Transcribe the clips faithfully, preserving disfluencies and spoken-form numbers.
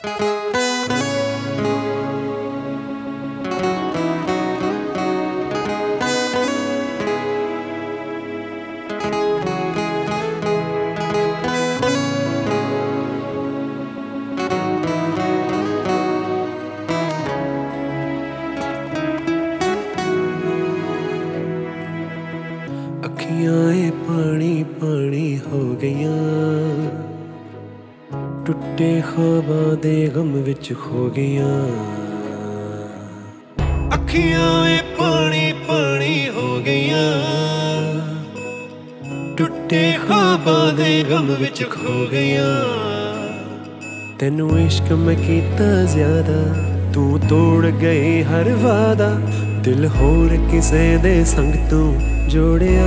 अखियां पानी पानी हो गईयां, टुटे ख्वाबां दे गम विच खो गईयां। अखियां पानी पानी हो गईयां, टुटे ख्वाबां दे गम विच खो गईयां। तैनू इश्क मैं कीता ज्यादा, तू तोड़ गई हर वादा। दिल होर किसे दे संग तू जोड़िया।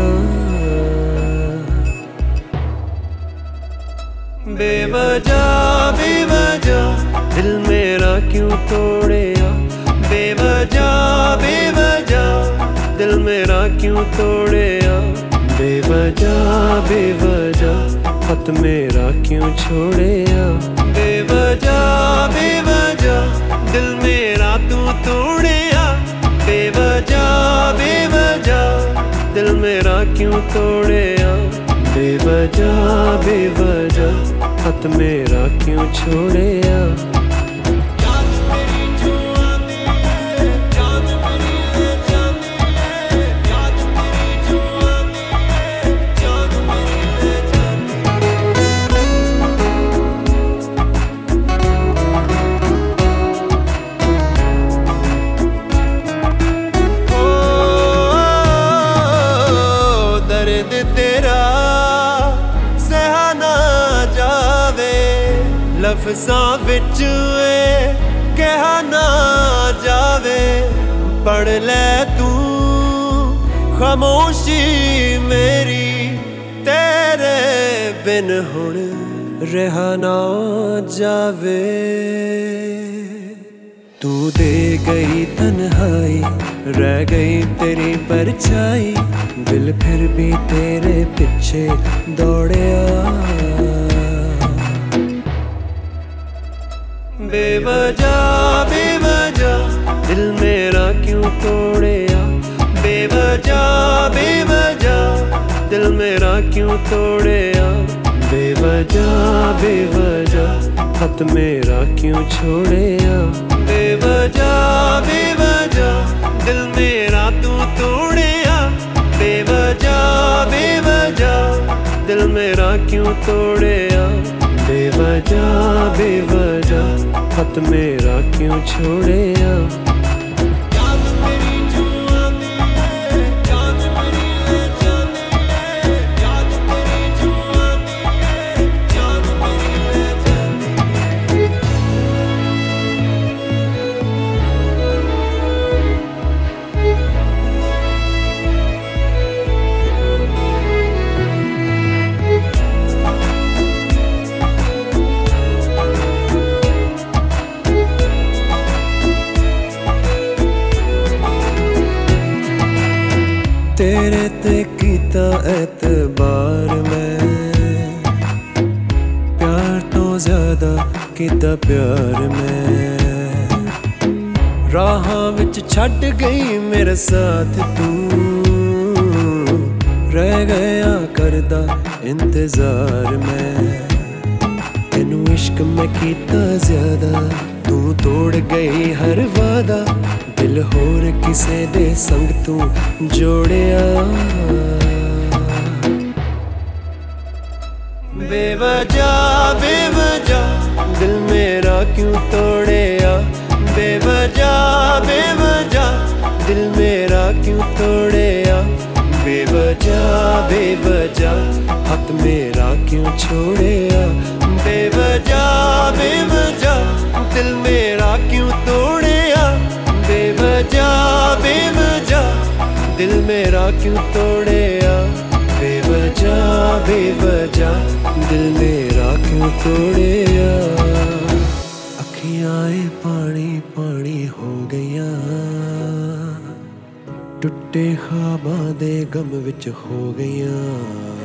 बेवजह बेवजह दिल मेरा क्यों तोड़िया। बेवजह बेवजह दिल मेरा क्यों तोड़िया। बेवजह बेवजह खत मेरा क्यों छोड़िया। बेवजह बेवजह दिल मेरा तू तोड़िया। बेवजह बेवजह दिल मेरा क्यों तोड़िया। बेवजह बेवजह खत मेरा क्यों छोड़िया। तेरा सहा ना जावे, लफ्ज़ां विच कहा ना जावे। पढ़ ले तू खामोशी मेरी, तेरे बिन हुण रहा ना जावे। तू दे गई तन्हाई, रह गई तेरी परछाई। दिल फिर भी तेरे पीछे दौड़िया। बेवजह बेवजह दिल मेरा क्यों तोड़िया। बेवजह बेवजह दिल मेरा क्यों तोड़िया। बेवजह बेवजह खत मेरा क्यों छोड़िया। बेवजह बेवजह दिल मेरा तू तोड़िया। बेवजह बेवजह दिल मेरा क्यों तोड़िया। बेवजह बेवजह खत मेरा क्यों छोड़िया। तेरे ते कीता एतबार मैं, प्यार तो ज्यादा कीता प्यार मैं। राहां विच छड्ड गई मेरा साथ तू, रह गया करदा इंतजार मैं। तेनू इश्क मैं कीता ज्यादा, तू तोड़ गई हर वादा। दिल होर किसे दे संग तू जोड़िया। बेवजह बेवजह दिल मेरा क्यों तोड़िया। बेवजह बेवजह दिल मेरा क्यों तोड़िया। बेवजह बेवजह हाथ मेरा क्यों छोड़िया। बेवजह बेवजह दिल मेरा क्यों तोड़िया। बेवजह बेवजह दिल मेरा क्यों तोड़िया। बेवजह बेवजह दिल मेरा क्यों तोड़िया। अखियां पानी पानी हो गईयां, टुटे ख्वाबां दे गम विच खो गईयां।